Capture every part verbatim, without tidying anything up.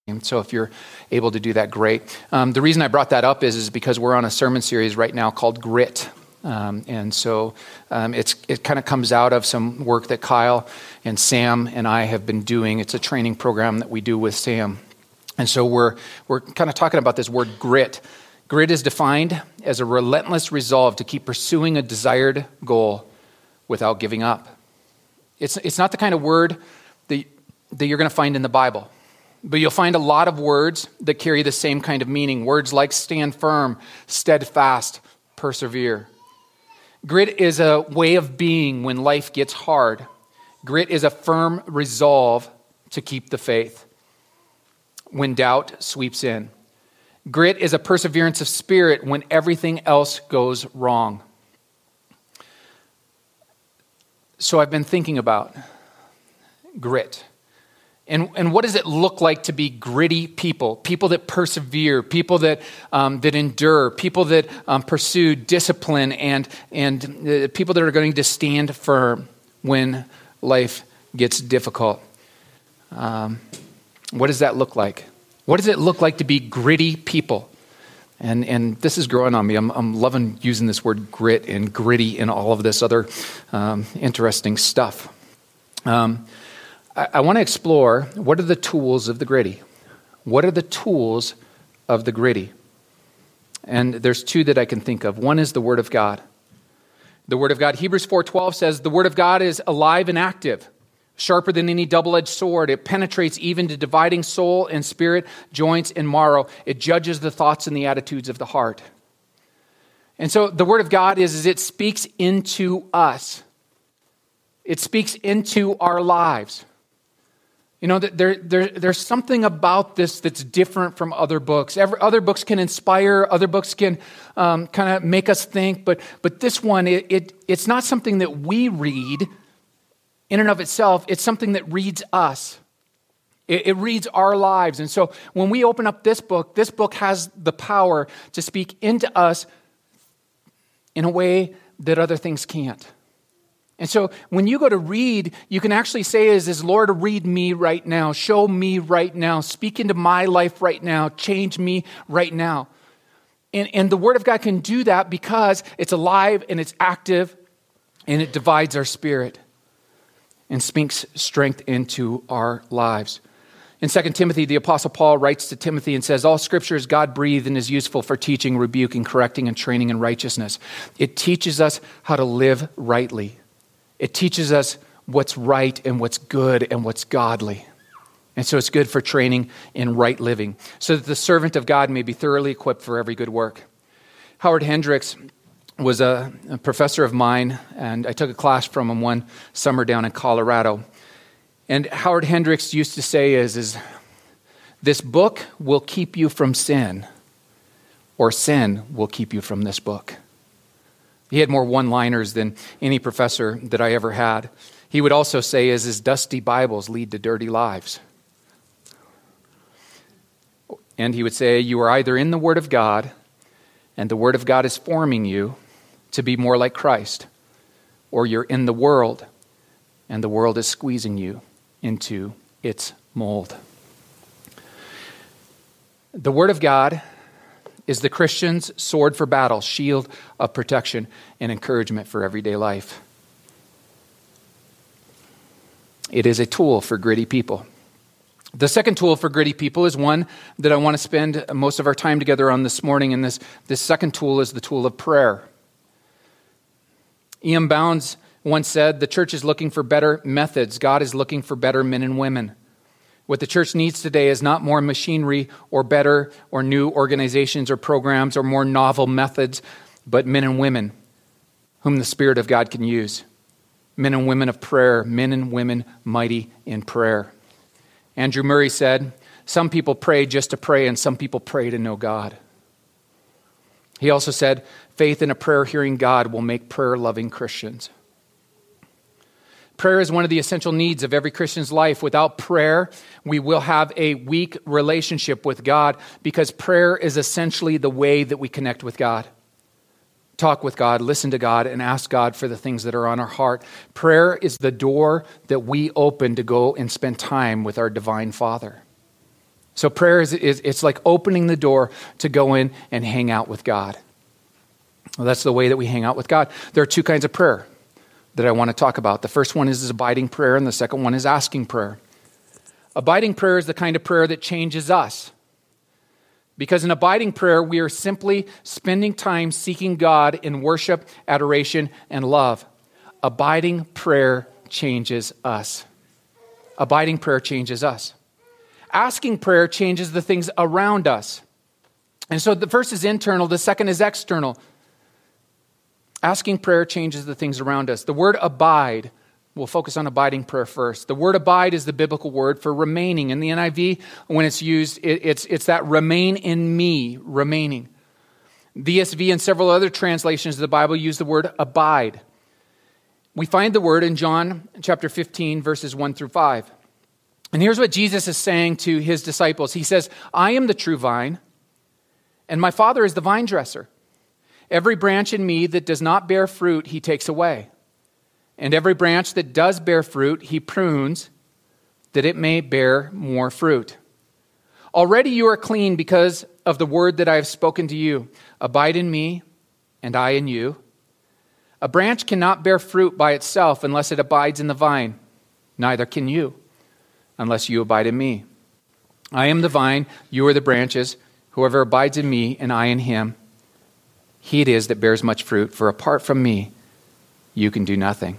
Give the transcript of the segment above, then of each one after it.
So if you're able to do that, great. Um, the reason I brought that up is, is because we're on a sermon series right now called Grit. Um, and so um, it's it kind of comes out of some work that Kyle and Sam and I have been doing. It's a training program that we do with Sam. And so we're we're kind of talking about this word grit. Grit is defined as a relentless resolve to keep pursuing a desired goal without giving up. It's it's not the kind of word that, that you're going to find in the Bible. But you'll find a lot of words that carry the same kind of meaning. Words like stand firm, steadfast, persevere. Grit is a way of being when life gets hard. Grit is a firm resolve to keep the faith when doubt sweeps in. Grit is a perseverance of spirit when everything else goes wrong. So I've been thinking about grit. And, and what does it look like to be gritty people? People that persevere, people that um, that endure, people that um, pursue discipline, and and uh, people that are going to stand firm when life gets difficult. Um, what does that look like? What does it look like to be gritty people? And and this is growing on me. I'm I'm loving using this word grit and gritty and all of this other um, interesting stuff. Um, I want to explore, what are the tools of the gritty? What are the tools of the gritty? And there's two that I can think of. One is the Word of God. The Word of God, Hebrews four twelve says, the Word of God is alive and active, sharper than any double-edged sword. It penetrates even to dividing soul and spirit, joints and marrow. It judges the thoughts and the attitudes of the heart. And so the Word of God is, is it speaks into us. It speaks into our lives. You know, there, there, there's something about this that's different from other books. Every, other books can inspire, other books can um, kind of make us think, but but this one, it, it it's not something that we read in and of itself. It's something that reads us. It, it reads our lives. And so when we open up this book, this book has the power to speak into us in a way that other things can't. And so when you go to read, you can actually say, is, is Lord, read me right now, show me right now, speak into my life right now, change me right now. And, and the Word of God can do that because it's alive and it's active and it divides our spirit and speaks strength into our lives. In Second Timothy, the Apostle Paul writes to Timothy and says, all Scripture is God-breathed and is useful for teaching, rebuking, correcting, and training in righteousness. It teaches us how to live rightly. It teaches us what's right and what's good and what's godly. And so it's good for training in right living, so that the servant of God may be thoroughly equipped for every good work. Howard Hendricks was a, a professor of mine, and I took a class from him one summer down in Colorado. And Howard Hendricks used to say is, is this book will keep you from sin, or sin will keep you from this book. He had more one-liners than any professor that I ever had. He would also say, is his dusty Bibles lead to dirty lives. And he would say, you are either in the Word of God, and the Word of God is forming you to be more like Christ, or you're in the world, and the world is squeezing you into its mold. The Word of God is the Christian's sword for battle, shield of protection, and encouragement for everyday life. It is a tool for gritty people. The second tool for gritty people is one that I want to spend most of our time together on this morning, and this, this second tool is the tool of prayer. E M Bounds once said, the church is looking for better methods. God is looking for better men and women. What the church needs today is not more machinery or better or new organizations or programs or more novel methods, but men and women whom the Spirit of God can use. Men and women of prayer, men and women mighty in prayer. Andrew Murray said, some people pray just to pray and some people pray to know God. He also said, faith in a prayer-hearing God will make prayer-loving Christians. Prayer is one of the essential needs of every Christian's life. Without prayer, we will have a weak relationship with God, because prayer is essentially the way that we connect with God. Talk with God, listen to God, and ask God for the things that are on our heart. Prayer is the door that we open to go and spend time with our divine Father. So prayer is, is it's like opening the door to go in and hang out with God. Well, that's the way that we hang out with God. There are two kinds of prayer that I want to talk about. The first one is abiding prayer, and the second one is asking prayer. Abiding prayer is the kind of prayer that changes us. Because in abiding prayer, we are simply spending time seeking God in worship, adoration, and love. Abiding prayer changes us. Abiding prayer changes us. Asking prayer changes the things around us. And so the first is internal, the second is external. Asking prayer changes the things around us. The word abide, we'll focus on abiding prayer first. The word abide is the biblical word for remaining. In the N I V, when it's used, it, it's, it's that remain in me, remaining. The E S V and several other translations of the Bible use the word abide. We find the word in John chapter fifteen, verses one through five. And here's what Jesus is saying to his disciples. He says, I am the true vine, and my Father is the vine dresser. Every branch in me that does not bear fruit, he takes away. And every branch that does bear fruit, he prunes, that it may bear more fruit. Already you are clean because of the word that I have spoken to you. Abide in me, and I in you. A branch cannot bear fruit by itself unless it abides in the vine. Neither can you, unless you abide in me. I am the vine, you are the branches. Whoever abides in me and I in him, he it is that bears much fruit, for apart from me, you can do nothing.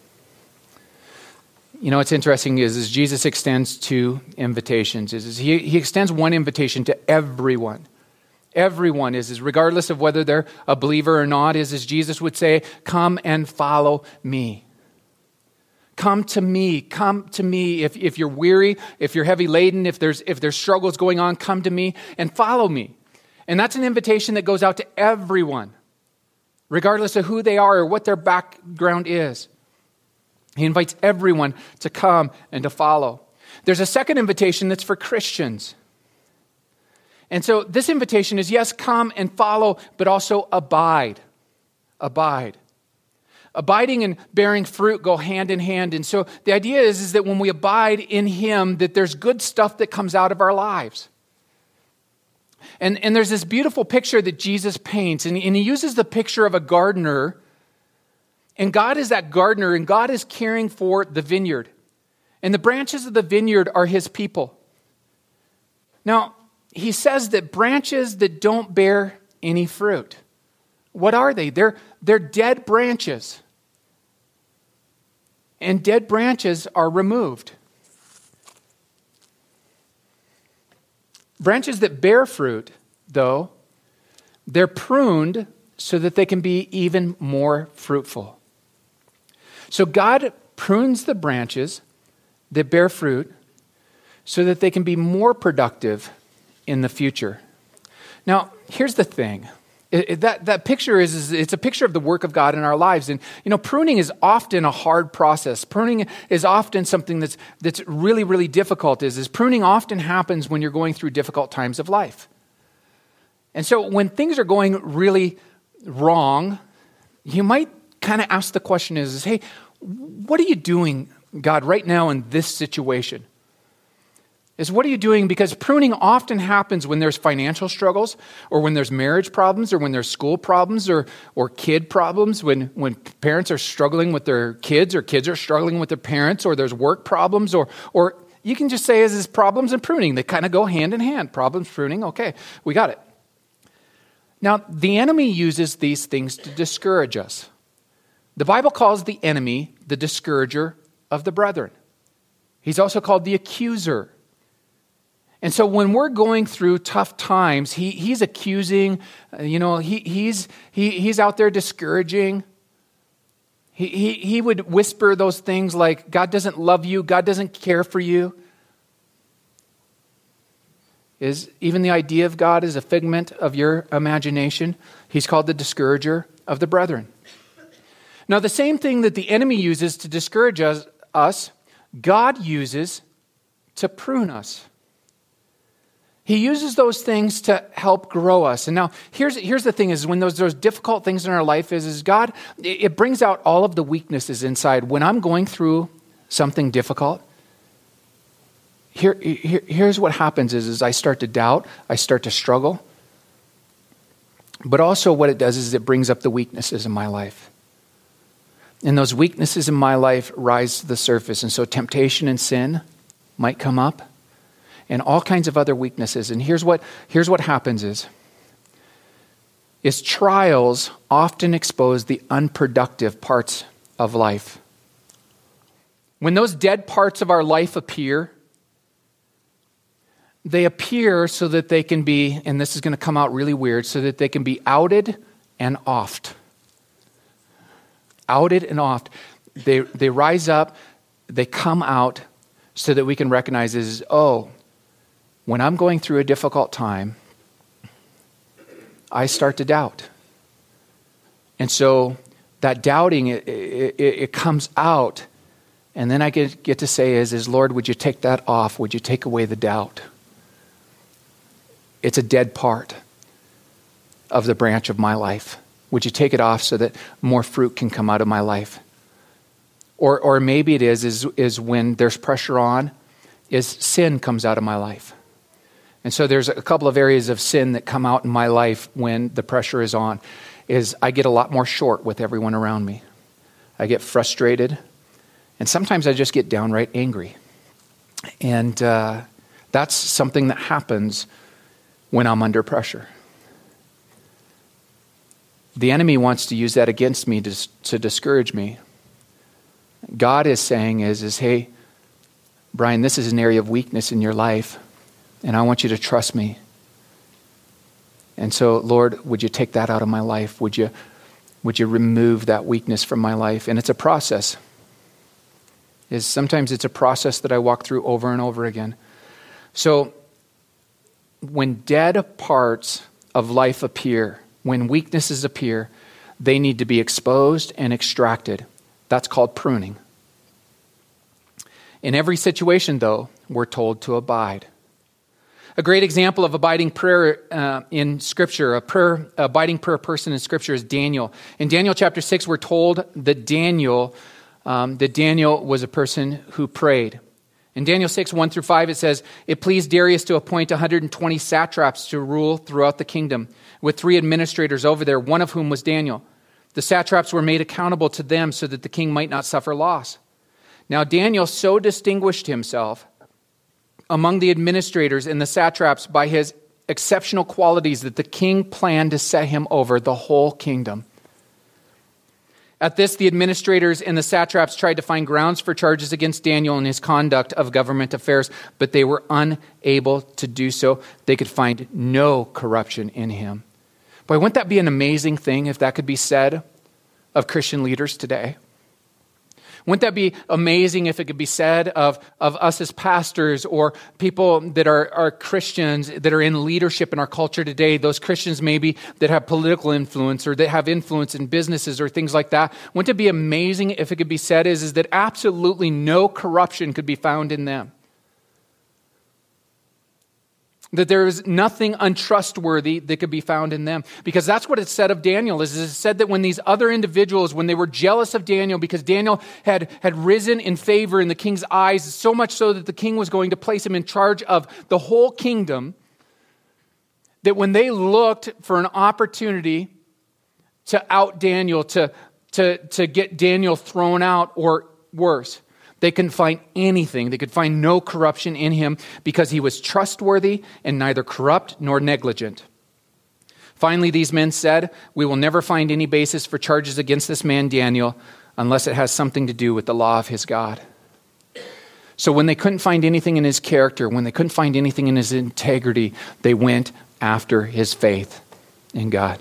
You know, what's interesting is, is Jesus extends two invitations. Is, is he, he extends one invitation to everyone. Everyone is, is regardless of whether they're a believer or not, is as Jesus would say, come and follow me. Come to me, come to me. If, if you're weary, if you're heavy laden, if there's, if there's struggles going on, come to me and follow me. And that's an invitation that goes out to everyone, regardless of who they are or what their background is. He invites everyone to come and to follow. There's a second invitation that's for Christians. And so this invitation is, yes, come and follow, but also abide. Abide. Abiding and bearing fruit go hand in hand. And so the idea is, is that when we abide in him, that there's good stuff that comes out of our lives. And, and there's this beautiful picture that Jesus paints, and, and he uses the picture of a gardener, and God is that gardener, and God is caring for the vineyard. And the branches of the vineyard are his people. Now, he says that branches that don't bear any fruit, what are they? They're, they're dead branches. And dead branches are removed. Branches that bear fruit, though, they're pruned so that they can be even more fruitful. So God prunes the branches that bear fruit so that they can be more productive in the future. Now, here's the thing. It, it, that, that picture is, is, it's a picture of the work of God in our lives. And, you know, pruning is often a hard process. Pruning is often something that's that's really, really difficult. Is, is pruning often happens when you're going through difficult times of life. And so when things are going really wrong, you might kind of ask the question is, is, hey, what are you doing, God, right now in this situation? Is what are you doing? Because pruning often happens when there's financial struggles, or when there's marriage problems, or when there's school problems, or or kid problems, when, when parents are struggling with their kids, or kids are struggling with their parents, or there's work problems, or or you can just say as is problems and pruning. They kind of go hand in hand. Problems, pruning, okay, we got it. Now, the enemy uses these things to discourage us. The Bible calls the enemy the discourager of the brethren. He's also called the accuser. And so when we're going through tough times, he, he's accusing, you know, he, he's, he, he's out there discouraging. He, he, he would whisper those things like, God doesn't love you, God doesn't care for you. Is even the idea of God is a figment of your imagination. He's called the discourager of the brethren. Now, the same thing that the enemy uses to discourage us, us God uses to prune us. He uses those things to help grow us. And now, here's, here's the thing is when those, those difficult things in our life is, is God, it brings out all of the weaknesses inside. When I'm going through something difficult, here, here here's what happens is, is I start to doubt, I start to struggle. But also what it does is it brings up the weaknesses in my life. And those weaknesses in my life rise to the surface. And so temptation and sin might come up, and all kinds of other weaknesses. And here's what, here's what happens is, is trials often expose the unproductive parts of life. When those dead parts of our life appear, they appear so that they can be, and this is going to come out really weird, so that they can be outed and offed. Outed and offed. They, they rise up, they come out so that we can recognize is, oh, when I'm going through a difficult time, I start to doubt. And so that doubting, it, it, it comes out, and then I get, get to say is, is, Lord, would you take that off? Would you take away the doubt? It's a dead part of the branch of my life. Would you take it off so that more fruit can come out of my life? Or or maybe it is, is, is when there's pressure on, is sin comes out of my life. And so there's a couple of areas of sin that come out in my life when the pressure is on, is I get a lot more short with everyone around me. I get frustrated, and sometimes I just get downright angry. And uh, that's something that happens when I'm under pressure. The enemy wants to use that against me to, to discourage me. God is saying is, is, hey, Brian, this is an area of weakness in your life, and I want you to trust me. And so, Lord, would you take that out of my life? Would you, would you remove that weakness from my life? And it's a process. Is sometimes it's a process that I walk through over and over again. So when dead parts of life appear, when weaknesses appear, they need to be exposed and extracted. That's called pruning. In every situation, though, we're told to abide. A great example of abiding prayer uh, in Scripture, a prayer, abiding prayer person in Scripture is Daniel. In Daniel chapter six, we're told that Daniel, um, that Daniel was a person who prayed. In Daniel six, one through five, it says, "It pleased Darius to appoint one hundred twenty satraps to rule throughout the kingdom, with three administrators over there, one of whom was Daniel. The satraps were made accountable to them so that the king might not suffer loss. Now Daniel so distinguished himself among the administrators and the satraps by his exceptional qualities that the king planned to set him over the whole kingdom. At this, the administrators and the satraps tried to find grounds for charges against Daniel in his conduct of government affairs, but they were unable to do so. They could find no corruption in him." Boy, wouldn't that be an amazing thing if that could be said of Christian leaders today? Wouldn't that be amazing if it could be said of, of us as pastors or people that are, are Christians that are in leadership in our culture today, those Christians maybe that have political influence or that have influence in businesses or things like that? Wouldn't it be amazing if it could be said is, is that absolutely no corruption could be found in them? That there is nothing untrustworthy that could be found in them. Because that's what it said of Daniel. Is it said that when these other individuals, when they were jealous of Daniel because Daniel had, had risen in favor in the king's eyes, so much so that the king was going to place him in charge of the whole kingdom, that when they looked for an opportunity to out Daniel, to, to, to get Daniel thrown out or worse, they couldn't find anything. They could find no corruption in him because he was trustworthy and neither corrupt nor negligent. Finally, these men said, "We will never find any basis for charges against this man Daniel unless it has something to do with the law of his God." So when they couldn't find anything in his character, when they couldn't find anything in his integrity, they went after his faith in God.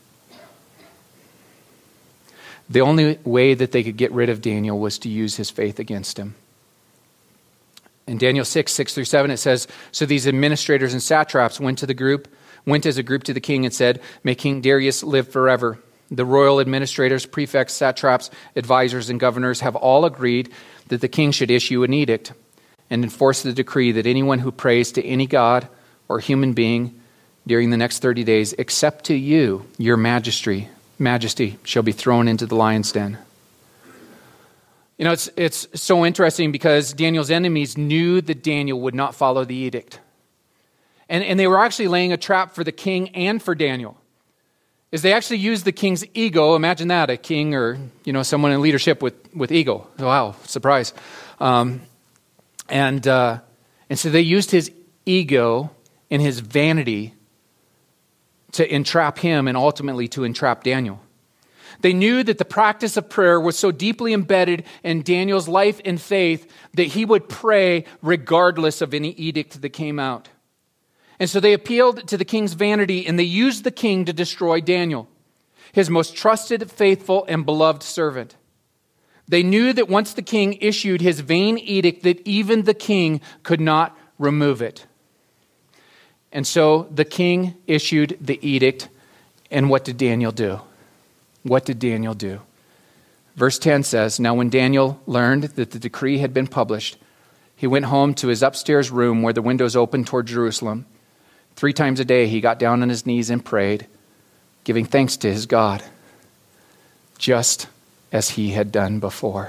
The only way that they could get rid of Daniel was to use his faith against him. In Daniel six, six through seven, it says, "So these administrators and satraps went to the group, went as a group to the king and said, 'May King Darius live forever.' The royal administrators, prefects, satraps, advisors, and governors have all agreed that the king should issue an edict and enforce the decree that anyone who prays to any god or human being during the next thirty days, except to you, your majesty, majesty, shall be thrown into the lion's den." You know, it's, it's so interesting because Daniel's enemies knew that Daniel would not follow the edict. And, and they were actually laying a trap for the king and for Daniel. Is they actually used the king's ego. Imagine that, a king or, you know, someone in leadership with, with ego. Wow, surprise. Um, and, uh, and so they used his ego and his vanity to entrap him and ultimately to entrap Daniel. They knew that the practice of prayer was so deeply embedded in Daniel's life and faith that he would pray regardless of any edict that came out. And so they appealed to the king's vanity and they used the king to destroy Daniel, his most trusted, faithful, and beloved servant. They knew that once the king issued his vain edict that even the king could not remove it. And so the king issued the edict, and what did Daniel do? What did Daniel do? Verse ten says, "Now when Daniel learned that the decree had been published, he went home to his upstairs room where the windows opened toward Jerusalem. Three times a day he got down on his knees and prayed, giving thanks to his God, just as he had done before."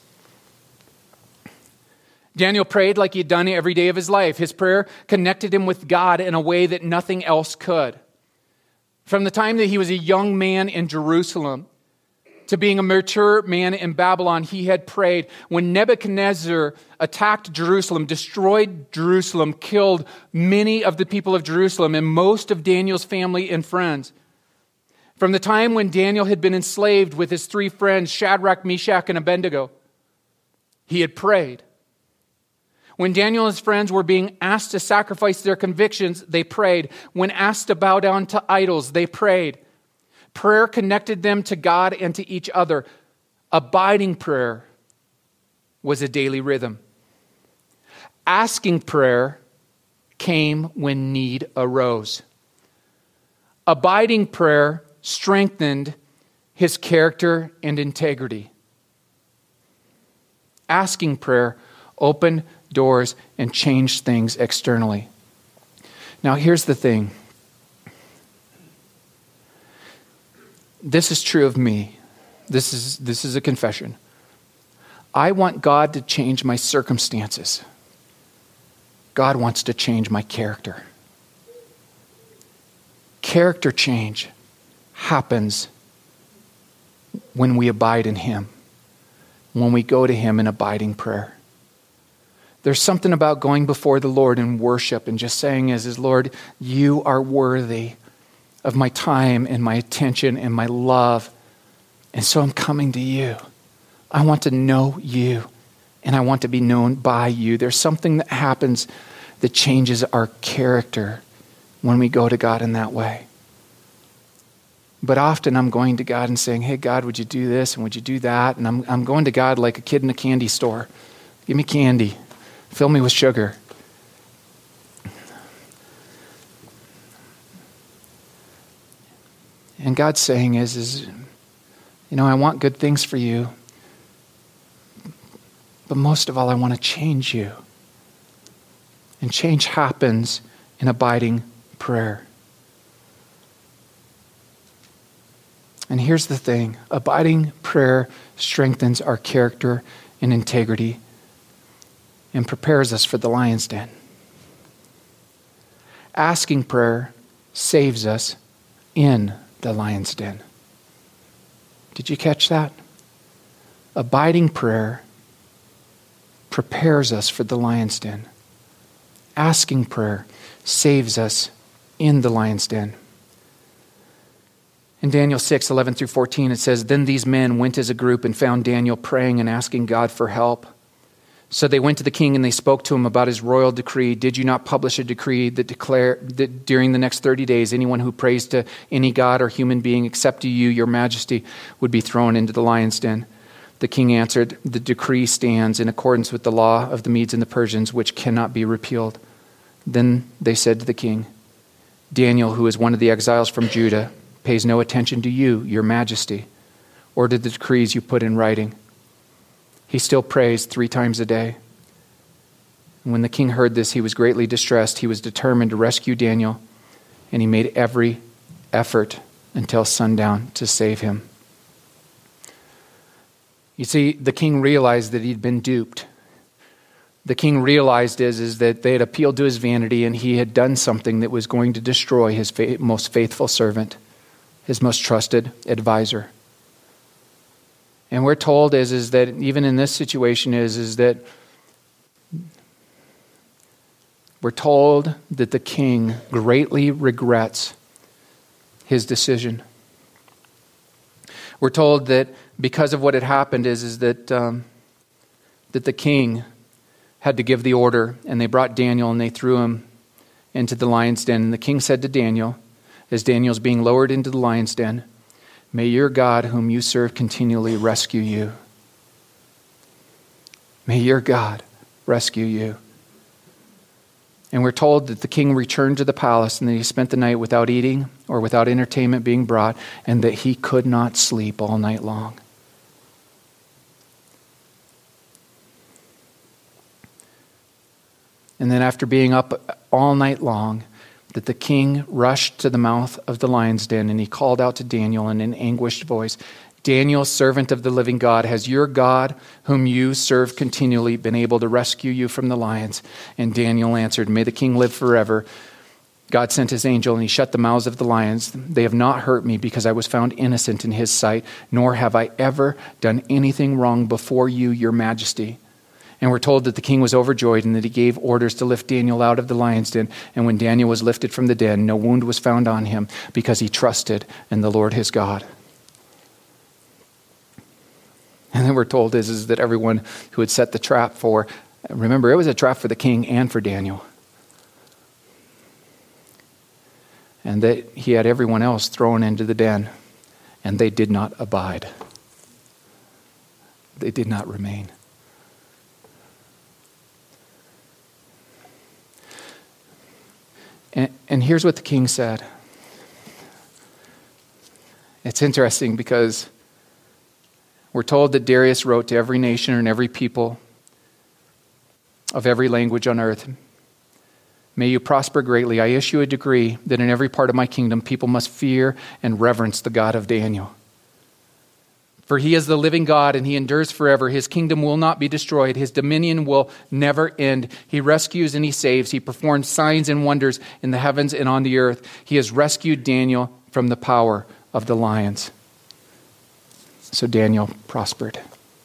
Daniel prayed like he had done every day of his life. His prayer connected him with God in a way that nothing else could. From the time that he was a young man in Jerusalem to being a mature man in Babylon, he had prayed. When Nebuchadnezzar attacked Jerusalem, destroyed Jerusalem, killed many of the people of Jerusalem and most of Daniel's family and friends. From the time when Daniel had been enslaved with his three friends, Shadrach, Meshach, and Abednego, he had prayed. When Daniel and his friends were being asked to sacrifice their convictions, they prayed. When asked to bow down to idols, they prayed. Prayer connected them to God and to each other. Abiding prayer was a daily rhythm. Asking prayer came when need arose. Abiding prayer strengthened his character and integrity. Asking prayer opened doors and changed things externally. Now, here's the thing. This is true of me. This is, this is a confession. I want God to change my circumstances. God wants to change my character. Character change happens when we abide in Him, when we go to Him in abiding prayer. There's something about going before the Lord in worship and just saying as is, Lord, you are worthy of my time and my attention and my love. And so I'm coming to you. I want to know you and I want to be known by you. There's something that happens that changes our character when we go to God in that way. But often I'm going to God and saying, hey, God, would you do this and would you do that? And I'm, I'm going to God like a kid in a candy store. Give me candy. Fill me with sugar. And God's saying is, is, you know, I want good things for you. But most of all, I want to change you. And change happens in abiding prayer. And here's the thing. Abiding prayer strengthens our character and integrity and prepares us for the lion's den. Asking prayer saves us in the lion's den. Did you catch that? Abiding prayer prepares us for the lion's den. Asking prayer saves us in the lion's den. In Daniel six, eleven through fourteen, it says, "Then these men went as a group and found Daniel praying and asking God for help. So they went to the king and they spoke to him about his royal decree. Did you not publish a decree that declare that during the next thirty days, anyone who prays to any god or human being except to you, your majesty, would be thrown into the lion's den?" The king answered, "The decree stands in accordance with the law of the Medes and the Persians, which cannot be repealed." Then they said to the king, "Daniel, who is one of the exiles from Judah, pays no attention to you, your majesty, or to the decrees you put in writing. He still prays three times a day." And when the king heard this, he was greatly distressed. He was determined to rescue Daniel, and he made every effort until sundown to save him. You see, the king realized that he'd been duped. The king realized is, is that they had appealed to his vanity and he had done something that was going to destroy his fa- most faithful servant, his most trusted advisor. And we're told is, is that even in this situation is, is that we're told that the king greatly regrets his decision. We're told that because of what had happened is, is that, um, that the king had to give the order, and they brought Daniel and they threw him into the lion's den. And the king said to Daniel, as Daniel's being lowered into the lion's den, "May your God whom you serve continually rescue you." May your God rescue you. And we're told that the king returned to the palace and that he spent the night without eating or without entertainment being brought, and that he could not sleep all night long. And then after being up all night long, that the king rushed to the mouth of the lion's den and he called out to Daniel in an anguished voice, "Daniel, servant of the living God, has your God, whom you serve continually, been able to rescue you from the lions?" And Daniel answered, "May the king live forever. God sent his angel and he shut the mouths of the lions. They have not hurt me because I was found innocent in his sight, nor have I ever done anything wrong before you, your majesty." And we're told that the king was overjoyed and that he gave orders to lift Daniel out of the lion's den. And when Daniel was lifted from the den, no wound was found on him because he trusted in the Lord his God. And then we're told is, is that everyone who had set the trap for, remember, it was a trap for the king and for Daniel. And that he had everyone else thrown into the den, and they did not abide. They did not remain. And, and here's what the king said. It's interesting because we're told that Darius wrote to every nation and every people of every language on earth, "May you prosper greatly. I issue a decree that in every part of my kingdom people must fear and reverence the God of Daniel. For he is the living God and he endures forever. His kingdom will not be destroyed. His dominion will never end. He rescues and he saves. He performs signs and wonders in the heavens and on the earth. He has rescued Daniel from the power of the lions." So Daniel prospered.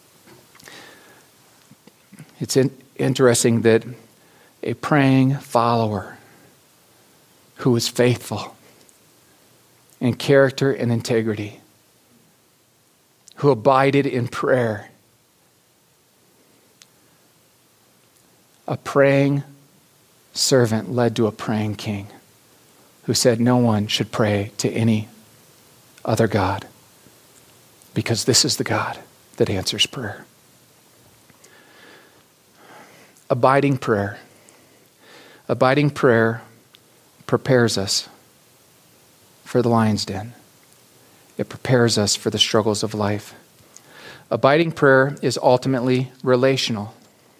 It's in, interesting that a praying follower who is faithful in character and integrity, who abided in prayer, a praying servant led to a praying king who said no one should pray to any other God because this is the God that answers prayer. Abiding prayer. Abiding prayer prepares us for the lion's den. It prepares us for the struggles of life. Abiding prayer is ultimately relational.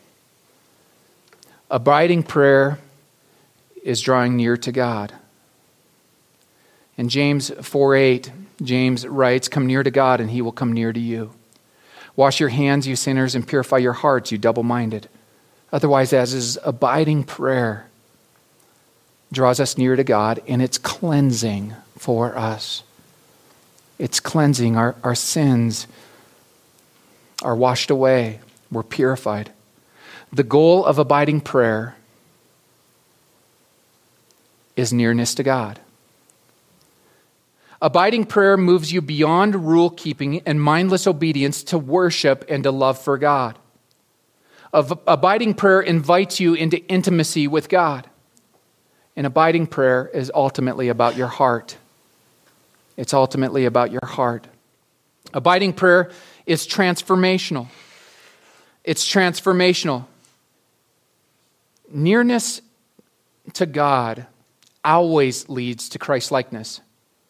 Abiding prayer is drawing near to God. In James four eight, James writes, "Come near to God and he will come near to you. Wash your hands, you sinners, and purify your hearts, you double-minded." Otherwise, as is abiding prayer draws us near to God, and it's cleansing for us. It's cleansing. Our, our sins are washed away. We're purified. The goal of abiding prayer is nearness to God. Abiding prayer moves you beyond rule-keeping and mindless obedience to worship and to love for God. Of abiding prayer invites you into intimacy with God. And abiding prayer is ultimately about your heart. It's ultimately about your heart. Abiding prayer is transformational. It's transformational. Nearness to God always leads to Christ-likeness.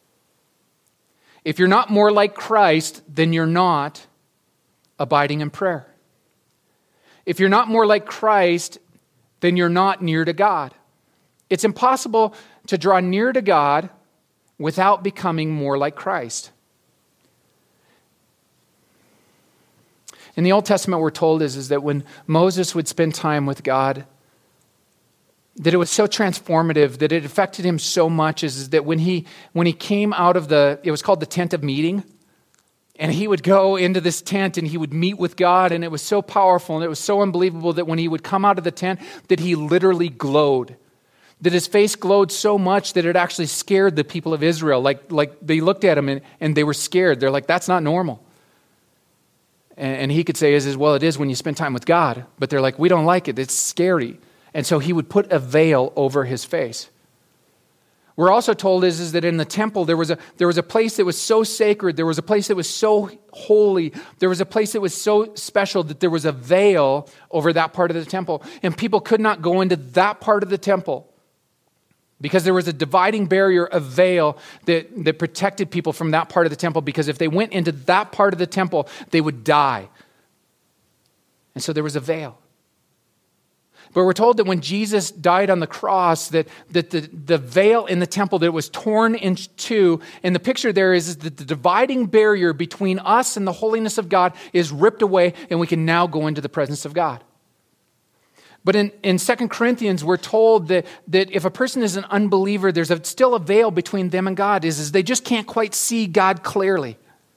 If you're not more like Christ, then you're not abiding in prayer. If you're not more like Christ, then you're not near to God. It's impossible to draw near to God without becoming more like Christ. In the Old Testament, we're told is, is that when Moses would spend time with God, that it was so transformative, that it affected him so much, is, is that when he when he came out of the, it was called the tent of meeting, and he would go into this tent and he would meet with God, and it was so powerful and it was so unbelievable that when he would come out of the tent, that he literally glowed. That his face glowed so much that it actually scared the people of Israel. Like, like they looked at him and, and they were scared. They're like, that's not normal. And, and he could say, is, is, well, it is when you spend time with God. But they're like, we don't like it. It's scary. And so he would put a veil over his face. We're also told is, is that in the temple, there was a there was a place that was so sacred. There was a place that was so holy. There was a place that was so special that there was a veil over that part of the temple. And people could not go into that part of the temple because there was a dividing barrier, a veil that, that protected people from that part of the temple. Because if they went into that part of the temple, they would die. And so there was a veil. But we're told that when Jesus died on the cross, that, that the, the veil in the temple that was torn in two, and the picture there is, is that the dividing barrier between us and the holiness of God is ripped away, and we can now go into the presence of God. But in, in Second Corinthians, we're told that, that if a person is an unbeliever, there's a, still a veil between them and God, is, is they just can't quite see God clearly.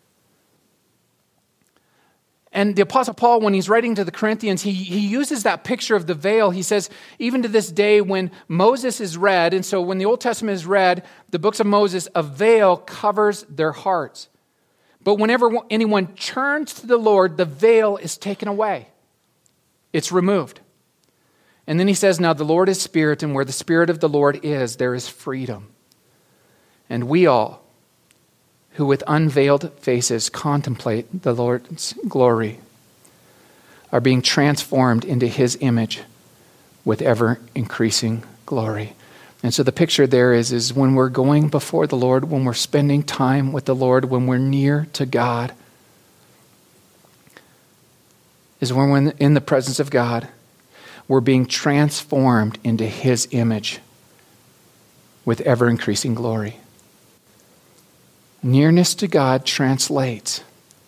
And the Apostle Paul, when he's writing to the Corinthians, he, he uses that picture of the veil. He says, even to this day, when Moses is read, and so when the Old Testament is read, the books of Moses, a veil covers their hearts. But whenever anyone turns to the Lord, the veil is taken away. It's removed. And then he says, now the Lord is Spirit, and where the Spirit of the Lord is, there is freedom. And we all, who with unveiled faces contemplate the Lord's glory, are being transformed into his image with ever increasing glory. And so the picture there is, is when we're going before the Lord, when we're spending time with the Lord, when we're near to God, is when we're in the presence of God, we're being transformed into his image with ever increasing glory. Nearness to God translates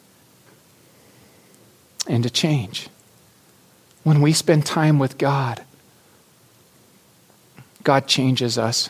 into change. When we spend time with God, God changes us.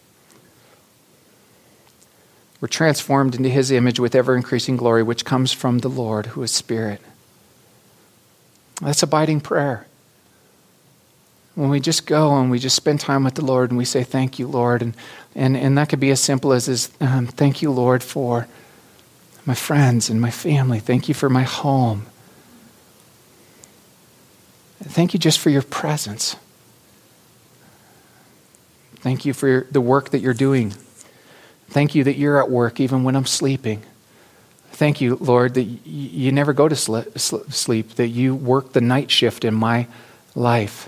We're transformed into his image with ever-increasing glory, which comes from the Lord, who is Spirit. That's abiding prayer. When we just go and we just spend time with the Lord and we say, thank you, Lord. And and, and that could be as simple as, as um, thank you, Lord, for my friends and my family. Thank you for my home. Thank you just for your presence. Thank you for your, the work that you're doing. Thank you that you're at work even when I'm sleeping. Thank you, Lord, that y- you never go to sl- sl- sleep, that you work the night shift in my life.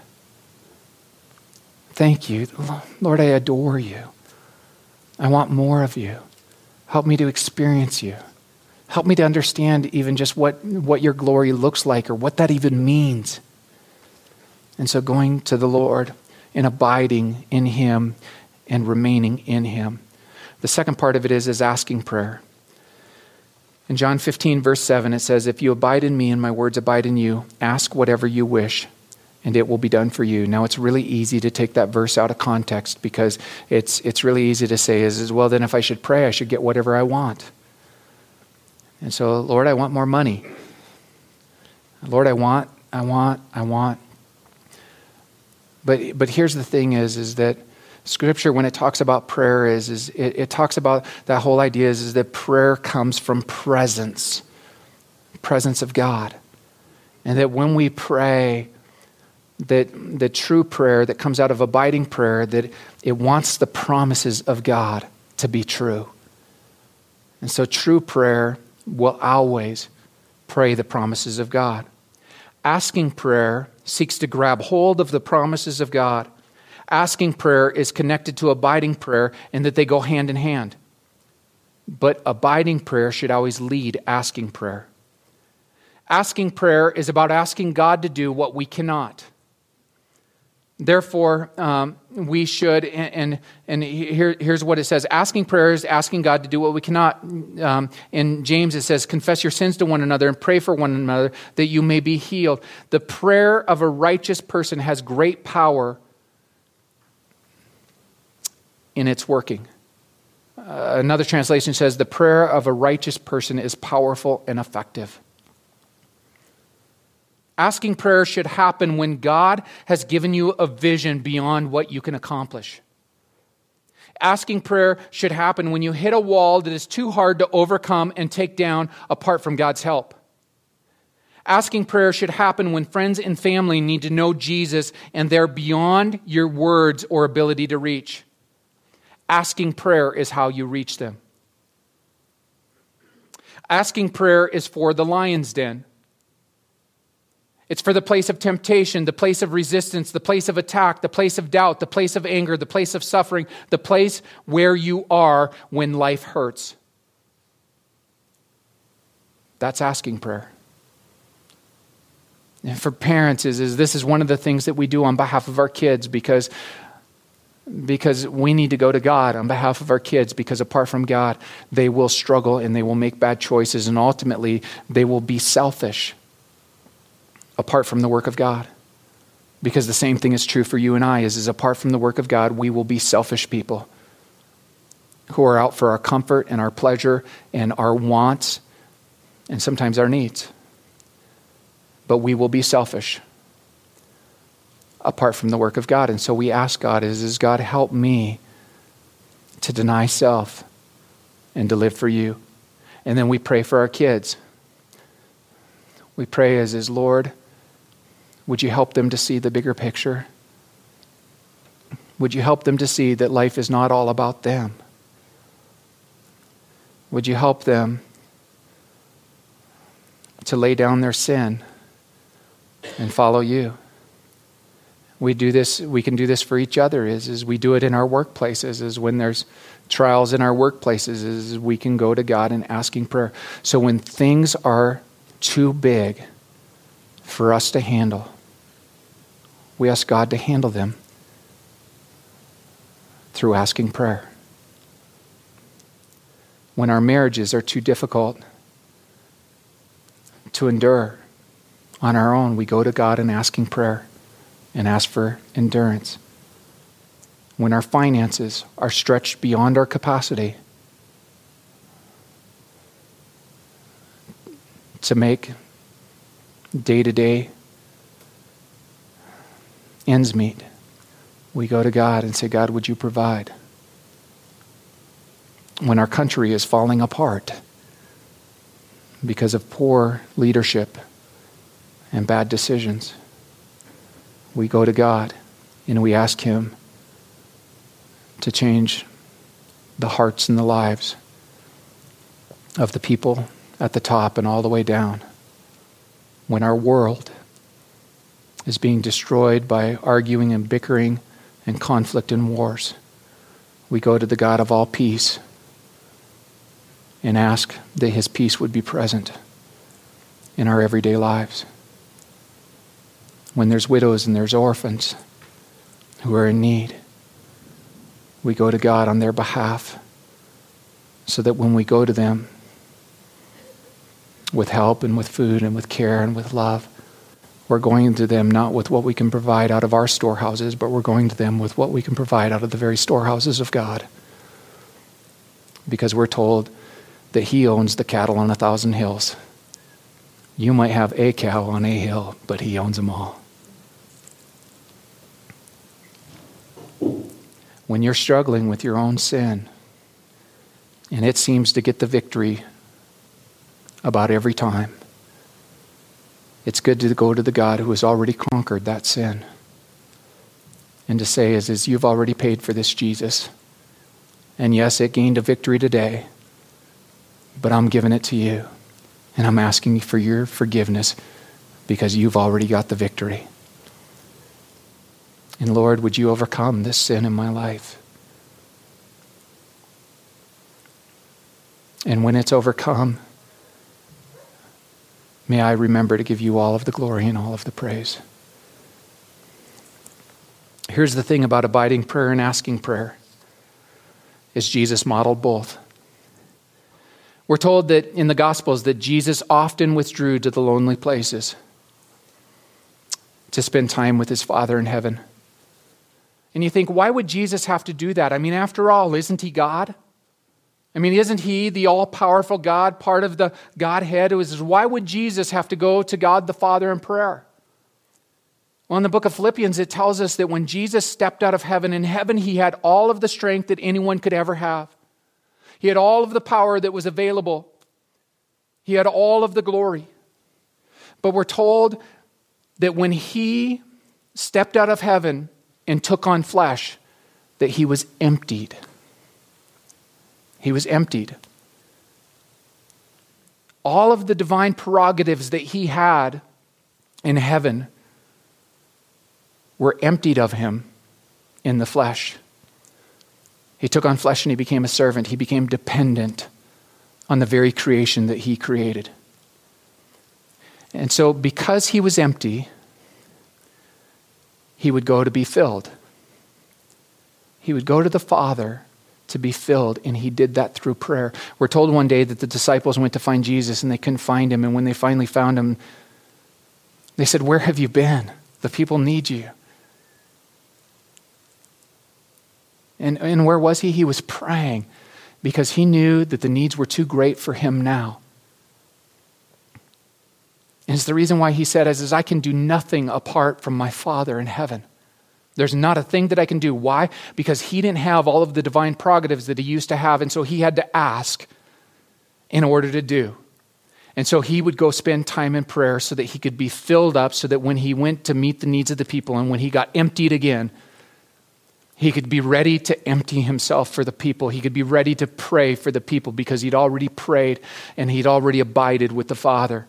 Thank you. Lord, I adore you. I want more of you. Help me to experience you. Help me to understand even just what, what your glory looks like or what that even means. And so going to the Lord and abiding in him and remaining in him. The second part of it is, is asking prayer. In John fifteen, verse seven, it says, if you abide in me and my words abide in you, ask whatever you wish, and it will be done for you. Now, it's really easy to take that verse out of context because it's it's really easy to say, is, is well, then if I should pray, I should get whatever I want. And so, Lord, I want more money. Lord, I want, I want, I want. But but here's the thing is, is that Scripture, when it talks about prayer, is, is it, it talks about that whole idea is, is that prayer comes from presence, presence of God. And that when we pray, that the true prayer that comes out of abiding prayer, that it wants the promises of God to be true. And so true prayer will always pray the promises of God. Asking prayer seeks to grab hold of the promises of God. Asking prayer is connected to abiding prayer and that they go hand in hand. But abiding prayer should always lead asking prayer. Asking prayer is about asking God to do what we cannot. Therefore, um, we should, and, and, and here, here's what it says. Asking prayer is asking God to do what we cannot. Um, in James it says, confess your sins to one another and pray for one another that you may be healed. The prayer of a righteous person has great power in its working. Uh, another translation says, the prayer of a righteous person is powerful and effective. Asking prayer should happen when God has given you a vision beyond what you can accomplish. Asking prayer should happen when you hit a wall that is too hard to overcome and take down apart from God's help. Asking prayer should happen when friends and family need to know Jesus and they're beyond your words or ability to reach. Asking prayer is how you reach them. Asking prayer is for the lion's den. It's for the place of temptation, the place of resistance, the place of attack, the place of doubt, the place of anger, the place of suffering, the place where you are when life hurts. That's asking prayer. And for parents, is, is this is one of the things that we do on behalf of our kids because, because we need to go to God on behalf of our kids, because apart from God, they will struggle and they will make bad choices, and ultimately they will be selfish apart from the work of God. Because the same thing is true for you and I, is, is apart from the work of God, we will be selfish people who are out for our comfort and our pleasure and our wants and sometimes our needs. But we will be selfish apart from the work of God. And so we ask God, is, is God, help me to deny self and to live for you. And then we pray for our kids. We pray as is, Lord, would you help them to see the bigger picture? Would you help them to see that life is not all about them? Would you help them to lay down their sin and follow you? We do this, we can do this for each other, is, is we do it in our workplaces, is when there's trials in our workplaces, is we can go to God in asking prayer. So when things are too big for us to handle, we ask God to handle them through asking prayer. When our marriages are too difficult to endure on our own, we go to God in asking prayer and ask for endurance. When our finances are stretched beyond our capacity to make day-to-day ends meet, we go to God and say, God, would you provide? When our country is falling apart because of poor leadership and bad decisions, we go to God and we ask Him to change the hearts and the lives of the people at the top and all the way down. When our world is being destroyed by arguing and bickering and conflict and wars, we go to the God of all peace and ask that His peace would be present in our everyday lives. When there's widows and there's orphans who are in need, we go to God on their behalf so that when we go to them with help and with food and with care and with love, we're going to them not with what we can provide out of our storehouses, but we're going to them with what we can provide out of the very storehouses of God. Because we're told that He owns the cattle on a thousand hills. You might have a cow on a hill, but He owns them all. When you're struggling with your own sin, and it seems to get the victory about every time, it's good to go to the God who has already conquered that sin and to say, is, is you've already paid for this, Jesus. And yes, it gained a victory today, but I'm giving it to you. And I'm asking for your forgiveness because you've already got the victory. And Lord, would you overcome this sin in my life? And when it's overcome, may I remember to give you all of the glory and all of the praise. Here's the thing about abiding prayer and asking prayer, is Jesus modeled both. We're told that in the Gospels that Jesus often withdrew to the lonely places to spend time with his Father in heaven. And you think, why would Jesus have to do that? I mean, after all, isn't he God? I mean, isn't he the all-powerful God, part of the Godhead? It was, why would Jesus have to go to God the Father in prayer? Well, in the book of Philippians, it tells us that when Jesus stepped out of heaven, in heaven he had all of the strength that anyone could ever have. He had all of the power that was available. He had all of the glory. But we're told that when he stepped out of heaven and took on flesh, that he was emptied. He was emptied. All of the divine prerogatives that he had in heaven were emptied of him in the flesh. He took on flesh and he became a servant. He became dependent on the very creation that he created. And so because he was empty, he would go to be filled. He would go to the Father to be filled, and he did that through prayer. We're told one day that the disciples went to find Jesus and they couldn't find him, and when they finally found him, they said, "Where have you been? The people need you." And, and where was he? He was praying because he knew that the needs were too great for him now. And it's the reason why he said, as, as I can do nothing apart from my Father in heaven. There's not a thing that I can do. Why? Because he didn't have all of the divine prerogatives that he used to have, and so he had to ask in order to do. And so he would go spend time in prayer so that he could be filled up, so that when he went to meet the needs of the people and when he got emptied again, he could be ready to empty himself for the people. He could be ready to pray for the people because he'd already prayed and he'd already abided with the Father.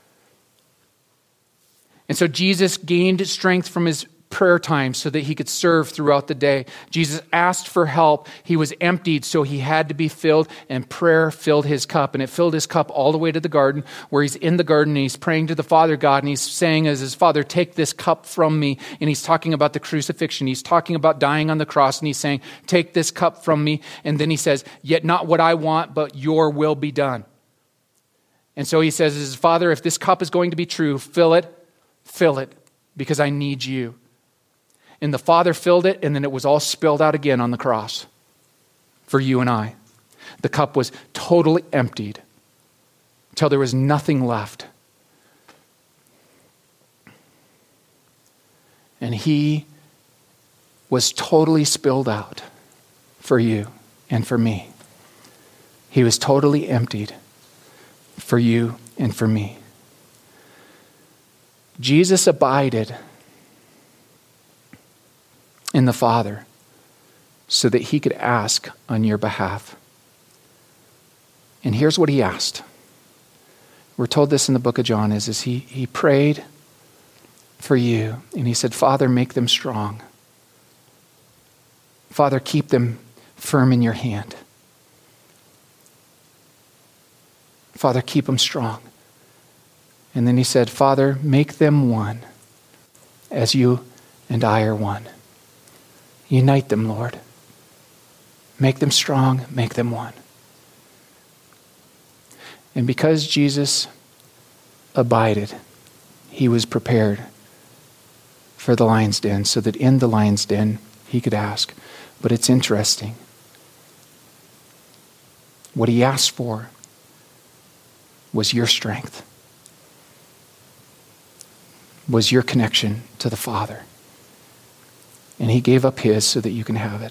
And so Jesus gained strength from his prayer time so that he could serve throughout the day. Jesus asked for help. He was emptied, so he had to be filled, and prayer filled his cup. And it filled his cup all the way to the garden, where he's in the garden and he's praying to the Father God, and he's saying as his Father, "Take this cup from me." And he's talking about the crucifixion. He's talking about dying on the cross, and he's saying, "Take this cup from me." And then he says, "Yet not what I want, but your will be done." And so he says, as his Father, if this cup is going to be true, fill it, fill it, because I need you. And the Father filled it, and then it was all spilled out again on the cross for you and I. The cup was totally emptied until there was nothing left. And he was totally spilled out for you and for me. He was totally emptied for you and for me. Jesus abided in the Father so that he could ask on your behalf. And here's what he asked. We're told this in the book of John, is, is he, he prayed for you, and he said, "Father, make them strong. Father, keep them firm in your hand. Father, keep them strong." And then he said, "Father, make them one as you and I are one. Unite them, Lord. Make them strong, make them one." And because Jesus abided, he was prepared for the lion's den, so that in the lion's den he could ask. But it's interesting. What he asked for was your strength, was your connection to the Father. And he gave up his so that you can have it.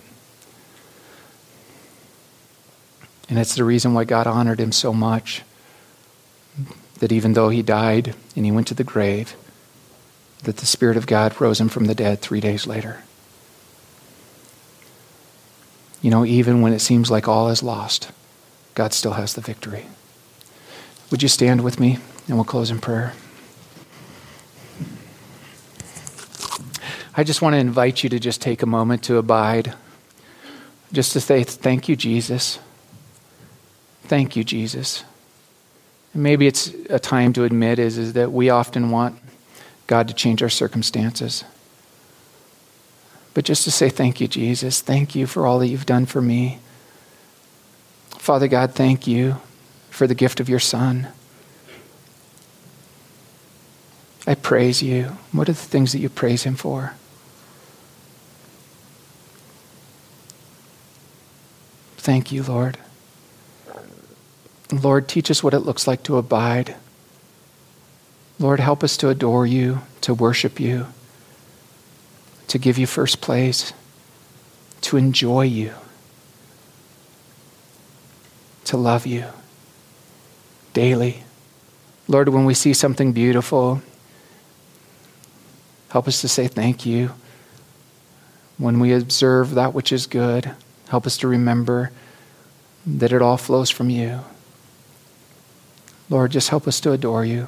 And it's the reason why God honored him so much, that even though he died and he went to the grave, that the Spirit of God rose him from the dead three days later. You know, even when it seems like all is lost, God still has the victory. Would you stand with me and we'll close in prayer? I just want to invite you to just take a moment to abide. Just to say, thank you, Jesus. Thank you, Jesus. And maybe it's a time to admit is, is that we often want God to change our circumstances. but just to say thank you, Jesus. Thank you for all that you've done for me. Father God, thank you for the gift of your Son. I praise you. What are the things that you praise him for? Thank you, Lord. Lord, teach us what it looks like to abide. Lord, help us to adore you, to worship you, to give you first place, to enjoy you, to love you daily. Lord, when we see something beautiful, help us to say thank you. When we observe that which is good, help us to remember that it all flows from you. Lord, just help us to adore you.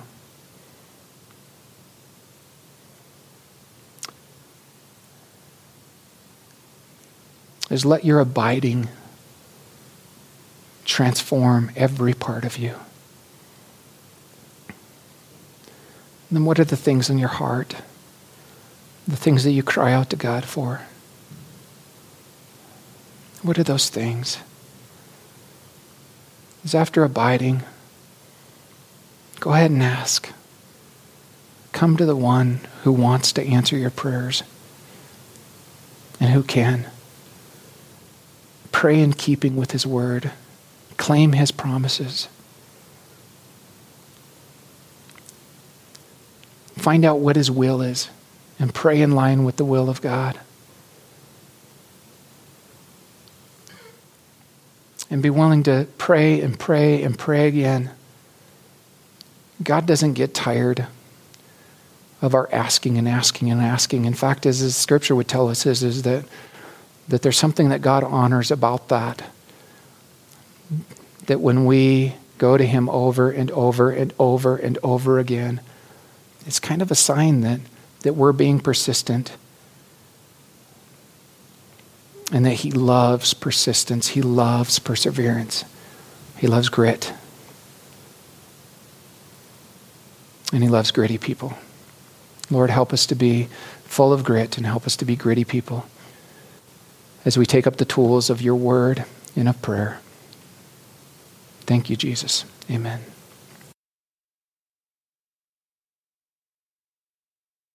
Just let your abiding transform every part of you. And then what are the things in your heart? The things that you cry out to God for? What are those things? Is after abiding, go ahead and ask. Come to the one who wants to answer your prayers and who can. Pray in keeping with his word. Claim his promises. Find out what his will is and pray in line with the will of God. And be willing to pray and pray and pray again. God doesn't get tired of our asking and asking and asking. In fact, as the scripture would tell us, is, is that, that there's something that God honors about that. That when we go to him over and over and over and over again, it's kind of a sign that, that we're being persistent. And that he loves persistence. He loves perseverance. He loves grit. And he loves gritty people. Lord, help us to be full of grit and help us to be gritty people as we take up the tools of your word and of prayer. Thank you, Jesus. Amen.